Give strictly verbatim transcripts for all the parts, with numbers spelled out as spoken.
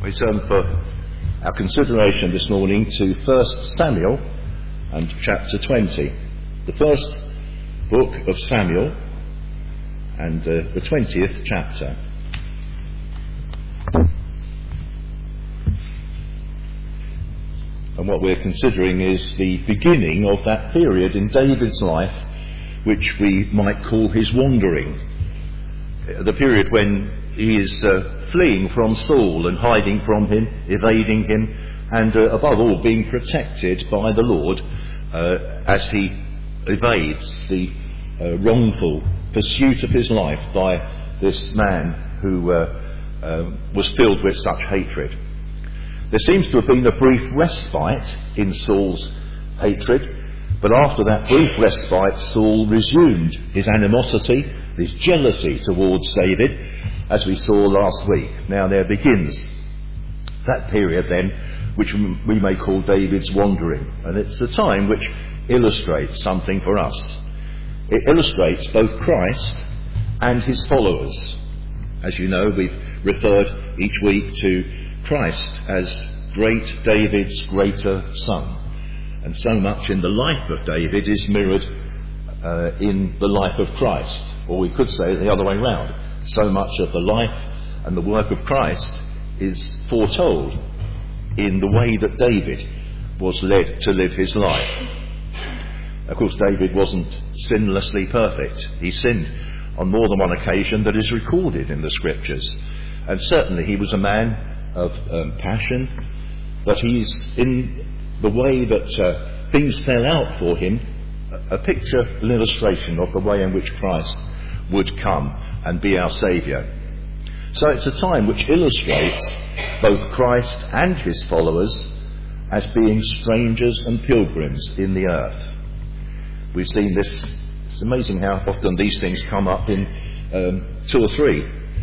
We turn for our consideration this morning to First Samuel and chapter twenty. The first book of Samuel and uh, the twentieth chapter. And what we're considering is the beginning of that period in David's life which we might call his wandering. The period when he is uh, fleeing from Saul and hiding from him, evading him, and uh, above all being protected by the Lord uh, as he evades the uh, wrongful pursuit of his life by this man who uh, uh, was filled with such hatred. There seems to have been a brief respite in Saul's hatred, but after that brief respite, Saul resumed his animosity, his jealousy towards David, as we saw last week. Now there begins that period then, which we may call David's wandering. And it's a time which illustrates something for us. It illustrates both Christ and his followers. As you know, we've referred each week to Christ as great David's greater son. And so much in the life of David is mirrored uh, in the life of Christ. Or we could say the other way round. So much of the life and the work of Christ is foretold in the way that David was led to live his life. Of course, David wasn't sinlessly perfect. He sinned on more than one occasion that is recorded in the scriptures. And certainly he was a man of um, passion, but he's in the way that uh, things fell out for him, a picture, an illustration of the way in which Christ would come and be our Saviour. So it's a time which illustrates both Christ and his followers as being strangers and pilgrims in the earth. We've seen this. It's amazing how often these things come up in um, two or three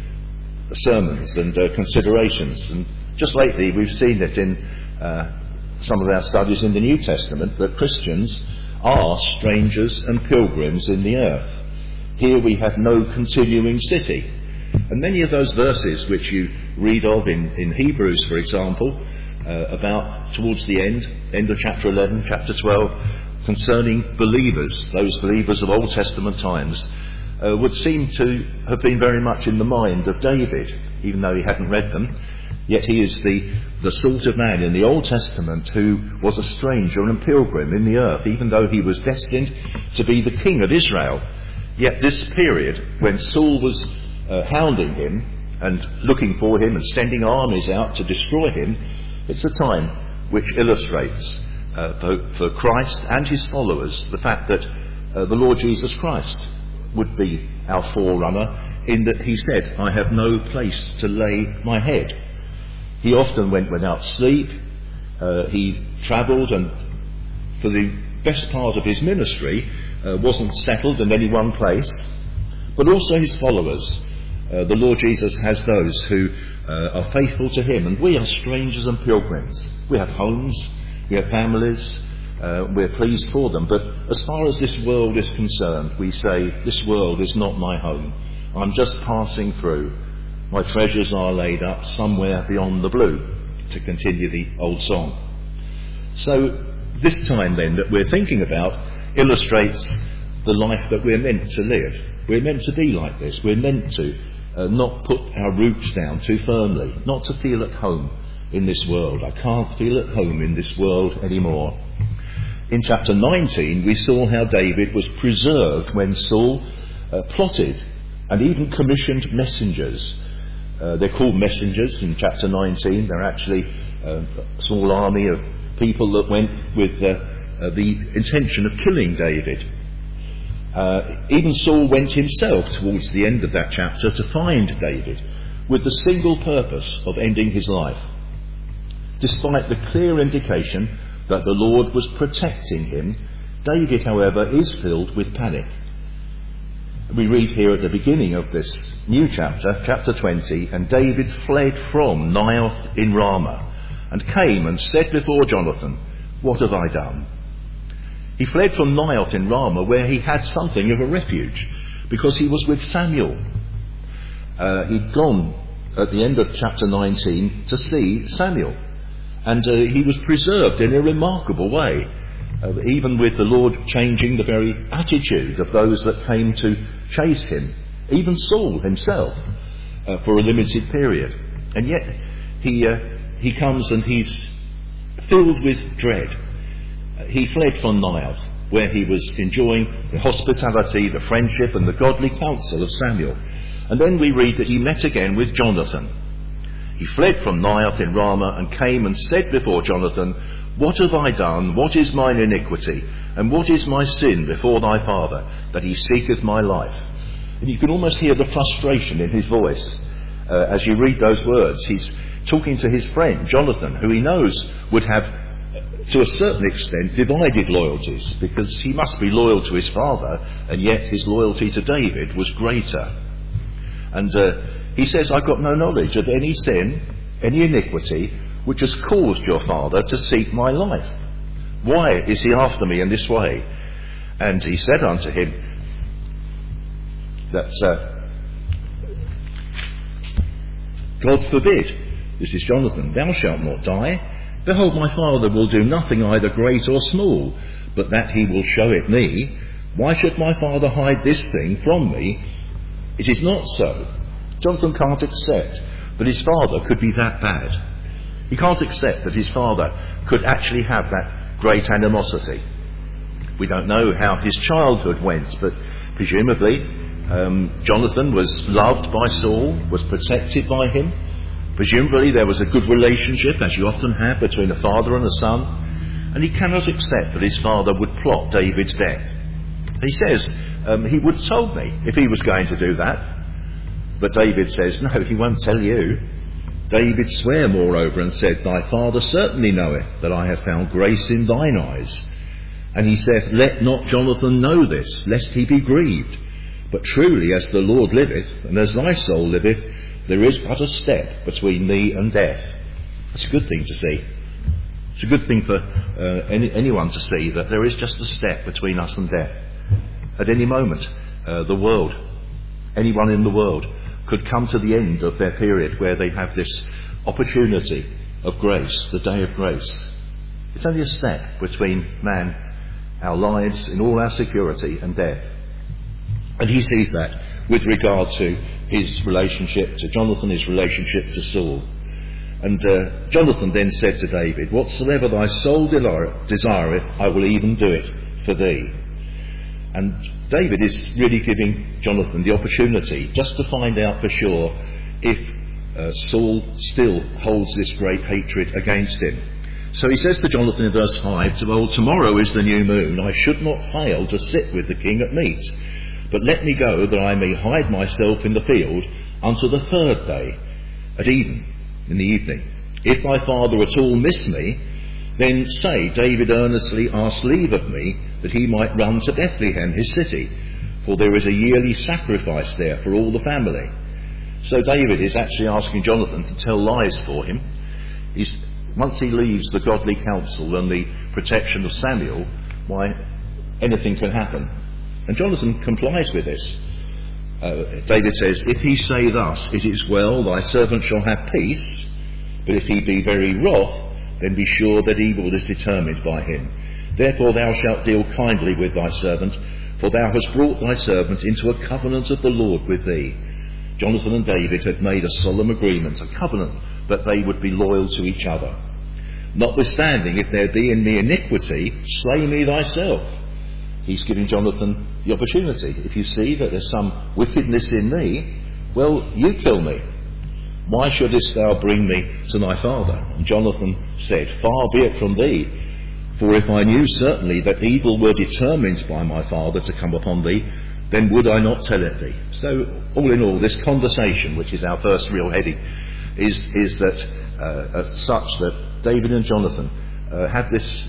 sermons and uh, considerations. And just lately we've seen it in uh, some of our studies in the New Testament, that Christians are strangers and pilgrims in the earth. Here we have no continuing city. And many of those verses which you read of in, in Hebrews, for example, uh, about towards the end, end of chapter eleven, chapter twelve, concerning believers, those believers of Old Testament times, uh, would seem to have been very much in the mind of David, even though he hadn't read them. Yet he is the, the sort of man in the Old Testament who was a stranger and a pilgrim in the earth, even though he was destined to be the king of Israel. Yet this period, when Saul was uh, hounding him and looking for him and sending armies out to destroy him, it's a time which illustrates uh, for, for Christ and his followers the fact that uh, the Lord Jesus Christ would be our forerunner, in that he said, I have no place to lay my head. He often went without sleep. Uh, he travelled, and for the best part of his ministry uh, wasn't settled in any one place. But also his followers. Uh, the Lord Jesus has those who uh, are faithful to him, and we are strangers and pilgrims. We have homes, we have families, uh, we're pleased for them. But as far as this world is concerned, we say, this world is not my home. I'm just passing through. My treasures are laid up somewhere beyond the blue, to continue the old song. So this time then that we're thinking about illustrates the life that we're meant to live. We're meant to be like this. We're meant to uh, not put our roots down too firmly, not to feel at home in this world. I can't feel at home in this world anymore. In chapter nineteen we saw how David was preserved when Saul uh, plotted and even commissioned messengers. Uh, they're called messengers in chapter nineteen. They're actually uh, a small army of people that went with uh, uh, the intention of killing David. Uh, even Saul went himself towards the end of that chapter to find David with the single purpose of ending his life. Despite the clear indication that the Lord was protecting him, David, however, is filled with panic. We read here at the beginning of this new chapter, chapter twenty, and David fled from Naioth in Ramah and came and said before Jonathan, what have I done? He fled from Naioth in Ramah, where he had something of a refuge, because he was with Samuel. Uh, he'd gone at the end of chapter nineteen to see Samuel. And uh, he was preserved in a remarkable way, uh, even with the Lord changing the very attitude of those that came to chase him, even Saul himself, uh, for a limited period. And yet he, uh, he comes and he's filled with dread. Uh, he fled from Naioth, where he was enjoying the hospitality, the friendship and the godly counsel of Samuel. And then we read that he met again with Jonathan. He fled from Naioth in Ramah and came and said before Jonathan, "What have I done? What is mine iniquity? And what is my sin before thy father, that he seeketh my life?" And you can almost hear the frustration in his voice uh, as you read those words. He's talking to his friend Jonathan, who he knows would have, to a certain extent, divided loyalties, because he must be loyal to his father, and yet his loyalty to David was greater. And uh, he says, "I've got no knowledge of any sin, any iniquity, which has caused your father to seek my life. Why is he after me in this way?" And he said unto him that, uh, "God forbid," this is Jonathan, "thou shalt not die. Behold, my father will do nothing either great or small, but that he will show it me. Why should my father hide this thing from me? It is not so." Jonathan can't accept that his father could be that bad. He can't accept that his father could actually have that great animosity. We don't know how his childhood went, but presumably um, Jonathan was loved by Saul, was protected by him. Presumably there was a good relationship, as you often have, between a father and a son. And he cannot accept that his father would plot David's death. He says, um, he would have told me if he was going to do that. But David says, no, he won't tell you. David sware moreover and said, "Thy father certainly knoweth that I have found grace in thine eyes. And he saith, Let not Jonathan know this, lest he be grieved. But truly as the Lord liveth, and as thy soul liveth, there is but a step between thee and death." That's a good thing to see. It's a good thing for uh, any, anyone to see, that there is just a step between us and death. At any moment, uh, the world, anyone in the world, could come to the end of their period where they have this opportunity of grace, the day of grace. It's only a step between man, our lives, in all our security, and death. And he sees that with regard to his relationship to Jonathan, his relationship to Saul. And uh, Jonathan then said to David, "Whatsoever thy soul desireth, I will even do it for thee." And David is really giving Jonathan the opportunity just to find out for sure if uh, Saul still holds this great hatred against him. So he says to Jonathan in verse five, "Well, tomorrow is the new moon. I should not fail to sit with the king at meat. But let me go, that I may hide myself in the field unto the third day, at even, in the evening. If thy father at all miss me, then say, David earnestly asked leave of me, that he might run to Bethlehem, his city, for there is a yearly sacrifice there for all the family." So David is actually asking Jonathan to tell lies for him. He's, once he leaves the godly counsel and the protection of Samuel, why, anything can happen. And Jonathan complies with this. Uh, David says, "If he say thus, it is well, thy servant shall have peace. But if he be very wroth, then be sure that evil is determined by him. Therefore thou shalt deal kindly with thy servant, for thou hast brought thy servant into a covenant of the Lord with thee." Jonathan and David had made a solemn agreement, a covenant, that they would be loyal to each other. "Notwithstanding, if there be in me iniquity, slay me thyself." He's giving Jonathan the opportunity. If you see that there's some wickedness in me, well, you kill me. "Why shouldest thou bring me to thy father?" And Jonathan said, "Far be it from thee, for if I knew certainly that evil were determined by my father to come upon thee, then would I not tell it thee." So, all in all, this conversation, which is our first real heading, is, is that uh, uh, such that David and Jonathan uh, have this,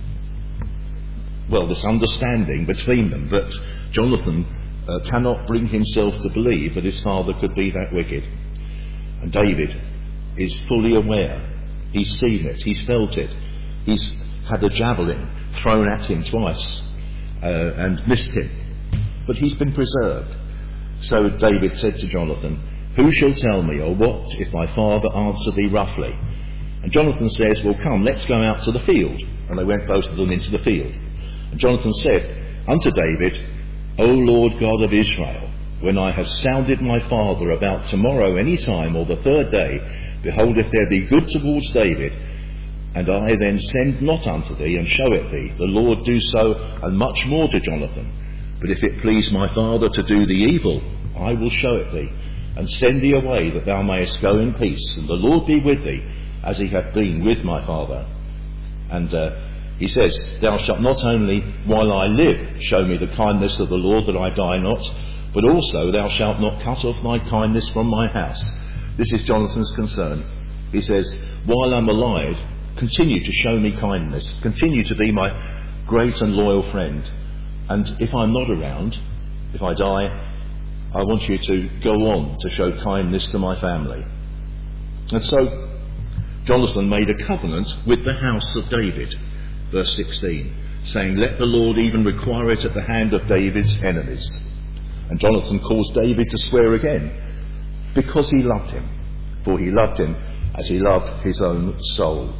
well, this understanding between them that Jonathan uh, cannot bring himself to believe that his father could be that wicked. And David is fully aware. He's seen it. He's felt it. He's had a javelin thrown at him twice uh, and missed him. But he's been preserved. So David said to Jonathan, Who shall tell me, or what, if my father answer thee roughly? And Jonathan says, well, come, let's go out to the field. And they went both of them into the field. And Jonathan said unto David, O Lord God of Israel, when I have sounded my father about tomorrow any time, or the third day, behold, if there be good towards David, and I then send not unto thee, and show it thee, the Lord do so, and much more to Jonathan. But if it please my father to do thee evil, I will show it thee, and send thee away, that thou mayest go in peace, and the Lord be with thee, as he hath been with my father. And uh, he says, Thou shalt not only while I live show me the kindness of the Lord, that I die not, but also thou shalt not cut off thy kindness from my house. This is Jonathan's concern. He says, while I'm alive, continue to show me kindness, continue to be my great and loyal friend. And if I'm not around, if I die, I want you to go on to show kindness to my family. And so Jonathan made a covenant with the house of David, verse sixteen, saying, Let the Lord even require it at the hand of David's enemies. And Jonathan caused David to swear again, because he loved him, for he loved him as he loved his own soul.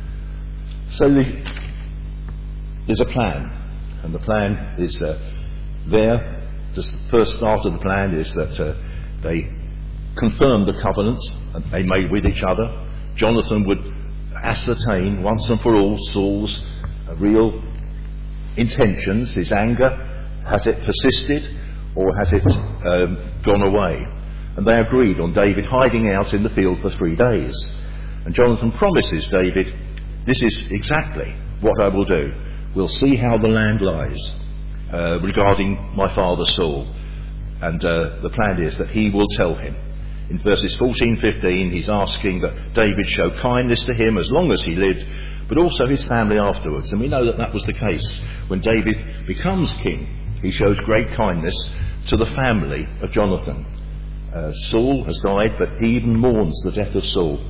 So the, there's a plan, and the plan is uh, there. The first start of the plan is that uh, they confirmed the covenant that they made with each other. Jonathan would ascertain once and for all Saul's uh, real intentions, his anger. Has it persisted, or has it um, gone away? And they agreed on David hiding out in the field for three days. And Jonathan promises David, this is exactly what I will do. We'll see how the land lies uh, regarding my father Saul. And uh, the plan is that he will tell him. In verses fourteen, fifteen, he's asking that David show kindness to him as long as he lived, but also his family afterwards. And we know that that was the case. When David becomes king, he shows great kindness to the family of Jonathan. Uh, Saul has died, but he even mourns the death of Saul.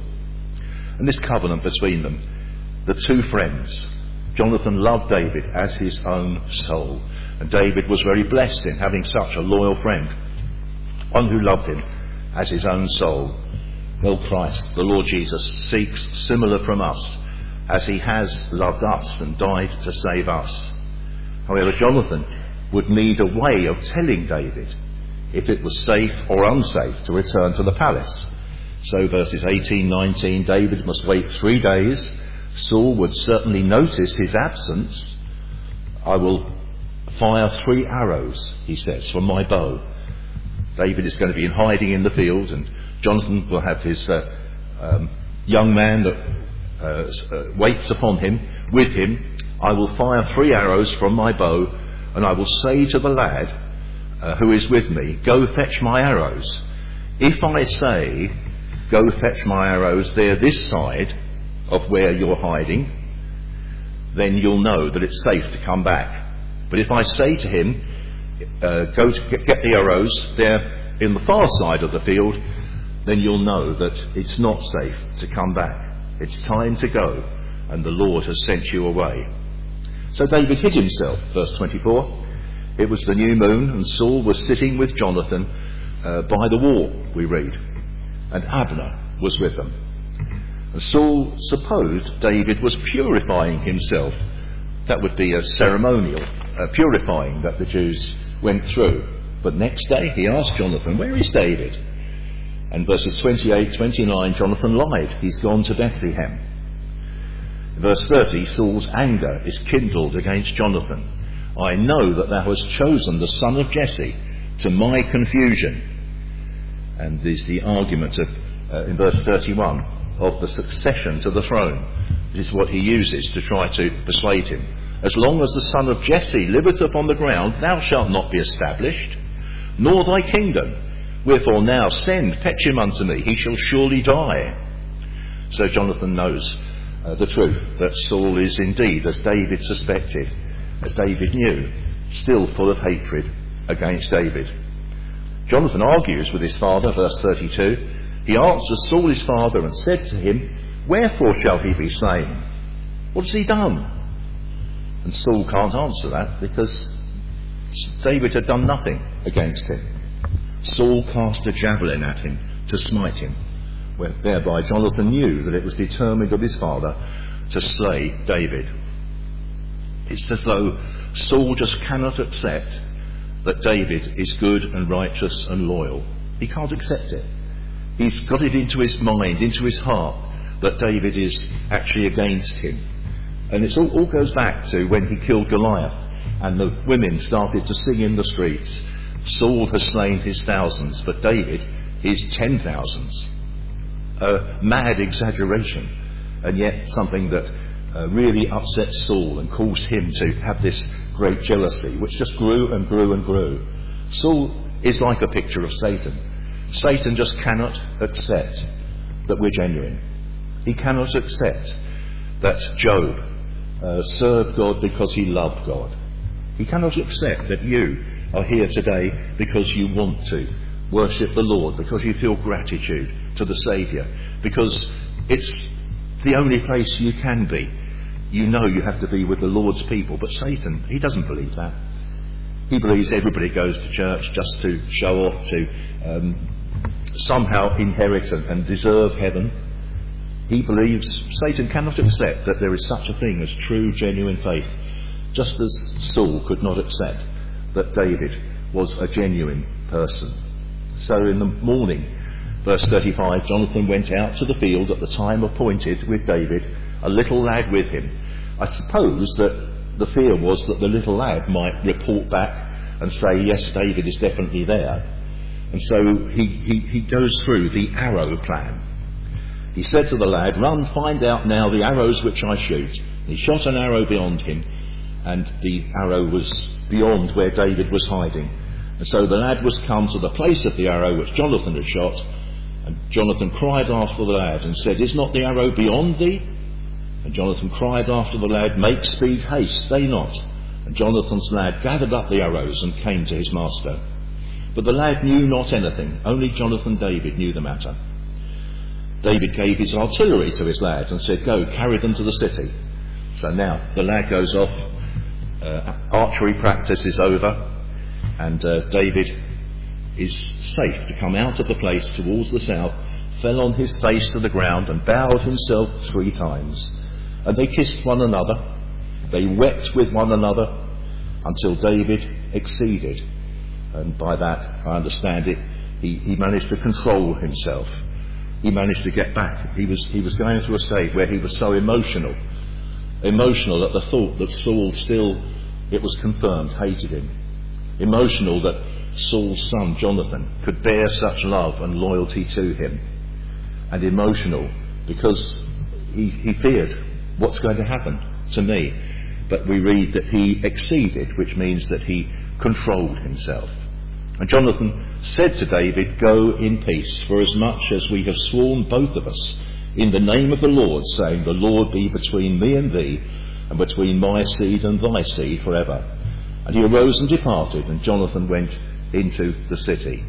And this covenant between them, the two friends, Jonathan loved David as his own soul. And David was very blessed in having such a loyal friend, one who loved him as his own soul. Well, Christ, the Lord Jesus, seeks similar from us, as he has loved us and died to save us. However, Jonathan would need a way of telling David if it was safe or unsafe to return to the palace. So verses eighteen, nineteen, David must wait three days. Saul would certainly notice his absence. I will fire three arrows, he says, from my bow. David is going to be in hiding in the field, and Jonathan will have his uh, um, young man that uh, uh, waits upon him, with him. I will fire three arrows from my bow, and I will say to the lad uh, who is with me, Go fetch my arrows. If I say, Go fetch my arrows there this side of where you're hiding, then you'll know that it's safe to come back. But if I say to him, uh, go to get, get the arrows there in the far side of the field, then you'll know that it's not safe to come back. It's time to go, and the Lord has sent you away. So David hid himself, verse twenty-four. It was the new moon, and Saul was sitting with Jonathan uh, by the wall, we read, and Abner was with them. And Saul supposed David was purifying himself. That would be a ceremonial uh, purifying that the Jews went through. But next day he asked Jonathan, Where is David? And verses twenty-eight, twenty-nine, Jonathan lied. He's gone to Bethlehem. Verse thirty, Saul's anger is kindled against Jonathan. I know that thou hast chosen the son of Jesse to my confusion. And there's the argument of, uh, in verse thirty-one, of the succession to the throne. This is what he uses to try to persuade him. As long as the son of Jesse liveth upon the ground, thou shalt not be established, nor thy kingdom. Wherefore now send, fetch him unto me, he shall surely die. So Jonathan knows uh, the truth, that Saul is indeed, as David suspected, as David knew, still full of hatred against David. Jonathan argues with his father, verse thirty-two. He answers Saul his father and said to him, Wherefore shall he be slain? What has he done? And Saul can't answer that, because David had done nothing against him. Saul cast a javelin at him to smite him, where thereby Jonathan knew that it was determined of his father to slay David. It's as though Saul just cannot accept that David is good and righteous and loyal. He can't accept it. He's got it into his mind, into his heart, that David is actually against him. And it all, all goes back to when he killed Goliath and the women started to sing in the streets, Saul has slain his thousands, but David his ten thousands. A mad exaggeration, and yet something that uh, really upsets Saul and caused him to have this great jealousy, which just grew and grew and grew. Saul is like a picture of Satan. Satan just cannot accept that we're genuine. He cannot accept that Job uh, served God because he loved God. He cannot accept that you are here today because you want to worship the Lord, because you feel gratitude to the Saviour, because it's the only place you can be. You know you have to be with the Lord's people, but Satan, he doesn't believe that. He believes everybody goes to church just to show off, to um, somehow inherit and, and deserve heaven. He believes, Satan cannot accept that there is such a thing as true, genuine faith, just as Saul could not accept that David was a genuine person. So in the morning, verse thirty-five, Jonathan went out to the field at the time appointed with David, a little lad with him. I suppose that the fear was that the little lad might report back and say, yes, David is definitely there. And so he, he, he goes through the arrow plan. He said to the lad, run, find out now the arrows which I shoot. He shot an arrow beyond him, and the arrow was beyond where David was hiding. And so the lad was come to the place of the arrow which Jonathan had shot, and Jonathan cried after the lad and said, is not the arrow beyond thee? And Jonathan cried after the lad, make speed, haste, stay not. And Jonathan's lad gathered up the arrows and came to his master. But the lad knew not anything, only Jonathan David knew the matter. David gave his artillery to his lad and said, go, carry them to the city. So now the lad goes off, uh, archery practice is over, and uh, David is safe to come out of the place towards the south, fell on his face to the ground and bowed himself three times. And they kissed one another, they wept with one another, until David exceeded. And by that, I understand it, he, he managed to control himself. He managed to get back. He was, he was going through a state where he was so emotional, emotional at the thought that Saul still, it was confirmed, hated him. Emotional that Saul's son, Jonathan, could bear such love and loyalty to him. And emotional because he, he feared what's going to happen to me. But we read that he exceeded, which means that he controlled himself. And Jonathan said to David, go in peace, for as much as we have sworn both of us in the name of the Lord, saying, the Lord be between me and thee, and between my seed and thy seed forever. And he arose and departed, and Jonathan went into the city.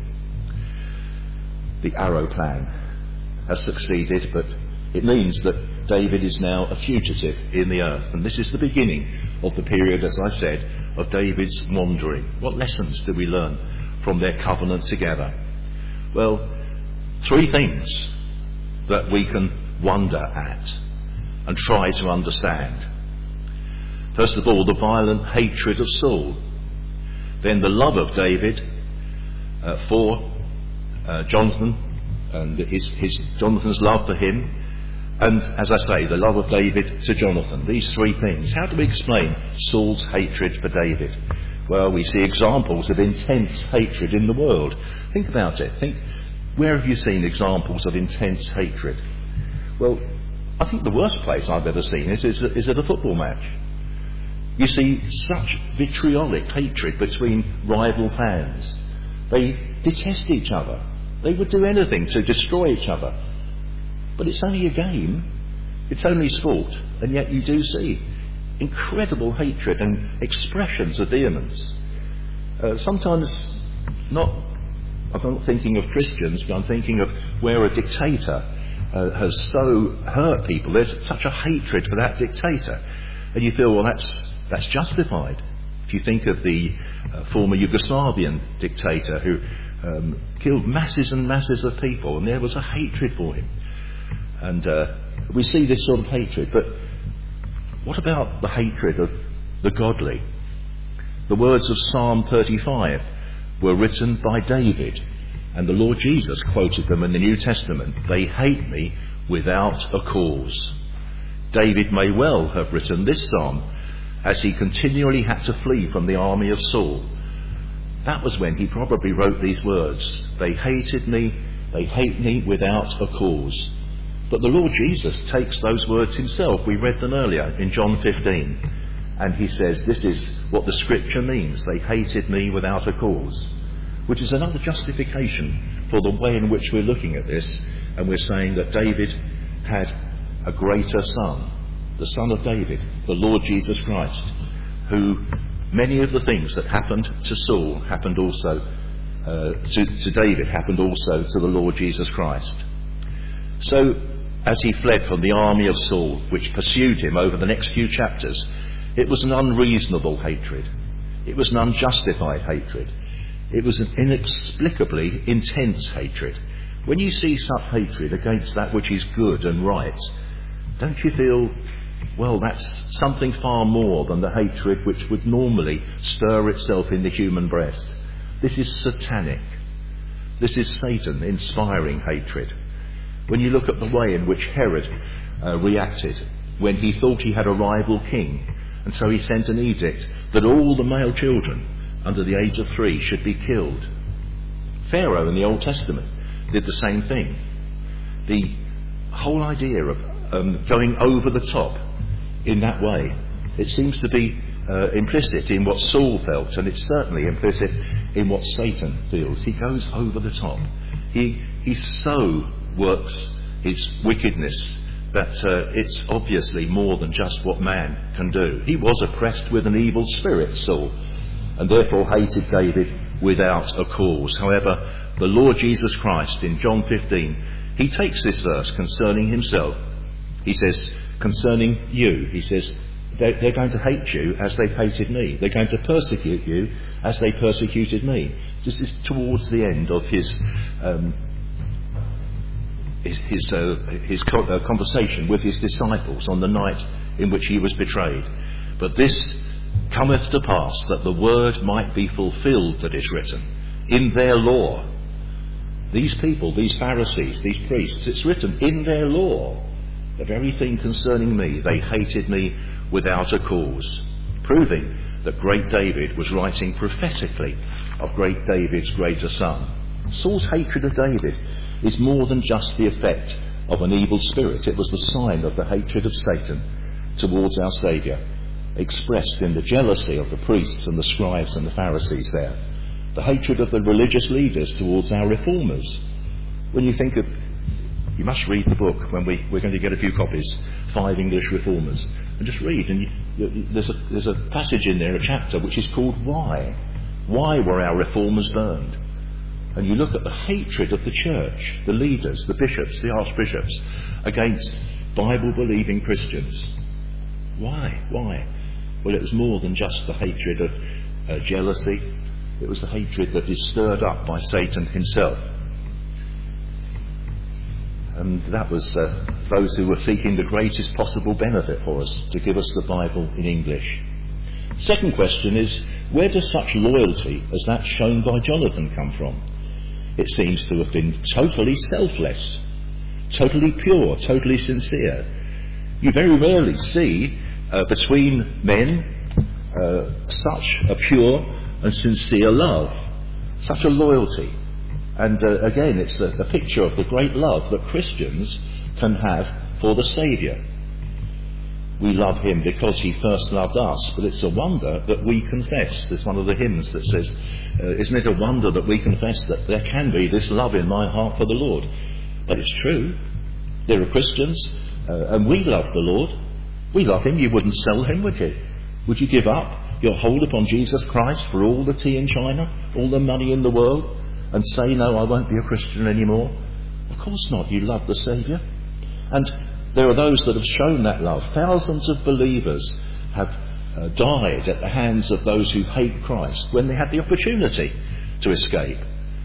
The arrow plan has succeeded, but it means that David is now a fugitive in the earth. And this is the beginning of the period, as I said, of David's wandering. What lessons do we learn from their covenant together? Well, three things that we can wonder at and try to understand. First of all, the violent hatred of Saul. Then the love of David uh, for uh, Jonathan, and his, his Jonathan's love for him. And, as I say, the love of David to Jonathan. These three things. How do we explain Saul's hatred for David? Well, we see examples of intense hatred in the world. Think about it. Think, where have you seen examples of intense hatred? Well, I think the worst place I've ever seen it is, is at a football match. You see such vitriolic hatred between rival fans. They detest each other. They would do anything to destroy each other. But it's only a game. It's only sport. And yet you do see incredible hatred and expressions of vehemence. Uh, sometimes not, I'm not thinking of Christians, but I'm thinking of where a dictator uh, has so hurt people. There's such a hatred for that dictator. And you feel, well, that's that's justified. If you think of the uh, former Yugoslavian dictator who um, killed masses and masses of people, and there was a hatred for him. And uh, we see this sort of hatred. But what about the hatred of the godly? The words of Psalm thirty-five were written by David, and the Lord Jesus quoted them in the New Testament. They hate me without a cause. David may well have written this psalm as he continually had to flee from the army of Saul. That was when he probably wrote these words. They hated me, they hate me without a cause. But the Lord Jesus takes those words himself. We read them earlier in John fifteen. And he says, this is what the scripture means. They hated me without a cause. Which is another justification for the way in which we're looking at this. And we're saying that David had a greater son, the son of David, the Lord Jesus Christ, who many of the things that happened to Saul happened also uh, to, to David, happened also to the Lord Jesus Christ. So, as he fled from the army of Saul, which pursued him over the next few chapters, it was an unreasonable hatred. It was an unjustified hatred. It was an inexplicably intense hatred. When you see such hatred against that which is good and right, don't you feel, well, that's something far more than the hatred which would normally stir itself in the human breast? This is satanic. This is Satan inspiring hatred. When you look at the way in which Herod uh, reacted when he thought he had a rival king, and so he sent an edict that all the male children under the age of three should be killed. Pharaoh in the Old Testament did the same thing. The whole idea of um, going over the top in that way, it seems to be uh, implicit in what Saul felt, and it's certainly implicit in what Satan feels. He goes over the top. He, he so works his wickedness that uh, it's obviously more than just what man can do. He was oppressed with an evil spirit, Saul, and therefore hated David without a cause. However, the Lord Jesus Christ in John fifteen, he takes this verse concerning himself. He says, concerning you, he says, they're, they're going to hate you as they've hated me. They're going to persecute you as they persecuted me. This is towards the end of his um, his, his, uh, his co- uh, conversation with his disciples on the night in which he was betrayed. But this cometh to pass that the word might be fulfilled that is written in their law. These people, these Pharisees, these priests, it's written in their law, the very thing concerning me, they hated me without a cause, proving that great David was writing prophetically of great David's greater son. Saul's hatred of David is more than just the effect of an evil spirit. It was the sign of the hatred of Satan towards our Saviour, expressed in the jealousy of the priests and the scribes and the Pharisees there. The hatred of the religious leaders towards our reformers. When you think of, you must read the book when we, we're going to get a few copies, Five English Reformers, and just read. And you, you, there's, a, there's a passage in there, a chapter, which is called Why? Why were our reformers burned? And you look at the hatred of the church, the leaders, the bishops, the archbishops, against Bible-believing Christians. Why? Why? Well, it was more than just the hatred of uh, jealousy. It was the hatred that is stirred up by Satan himself. And that was uh, those who were seeking the greatest possible benefit for us, to give us the Bible in English. Second question is, where does such loyalty as that shown by Jonathan come from? It seems to have been totally selfless, totally pure, totally sincere. You very rarely see uh, between men uh, such a pure and sincere love, such a loyalty. And uh, again, it's a, a picture of the great love that Christians can have for the Saviour. We love him because he first loved us, but it's a wonder that we confess. There's one of the hymns that says, uh, isn't it a wonder that we confess that there can be this love in my heart for the Lord? But it's true. There are Christians, uh, and we love the Lord. We love him. You wouldn't sell him, would you? Would you give up your hold upon Jesus Christ for all the tea in China, all the money in the world, and say, no, I won't be a Christian anymore? Of course not. You love the Saviour. And there are those that have shown that love. Thousands of believers have uh, died at the hands of those who hate Christ when they had the opportunity to escape.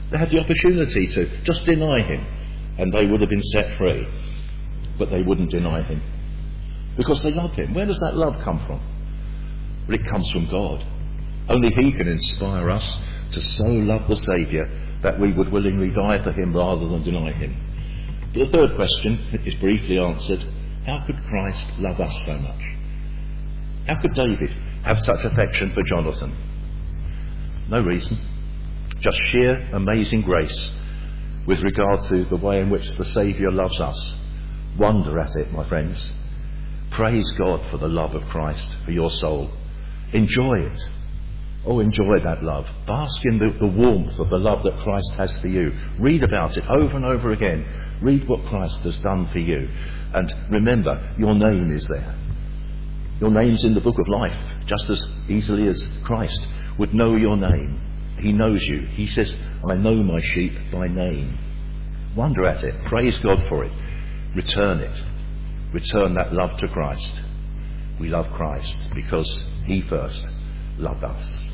They had the opportunity to just deny him, and they would have been set free. But they wouldn't deny him, because they love him. Where does that love come from? Well, it comes from God. Only he can inspire us to so love the Saviour that we would willingly die for him rather than deny him. The third question is briefly answered. How could Christ love us so much? How could David have such affection for Jonathan? No reason. Just sheer amazing grace with regard to the way in which the Saviour loves us. Wonder at it, my friends. Praise God for the love of Christ for your soul. Enjoy it. Oh, enjoy that love. Bask in the, the warmth of the love that Christ has for you. Read about it over and over again. Read what Christ has done for you. And remember, your name is there. Your name's in the book of life, just as easily as Christ would know your name. He knows you. He says, I know my sheep by name. Wonder at it. Praise God for it. Return it. Return that love to Christ. We love Christ because he first loved us.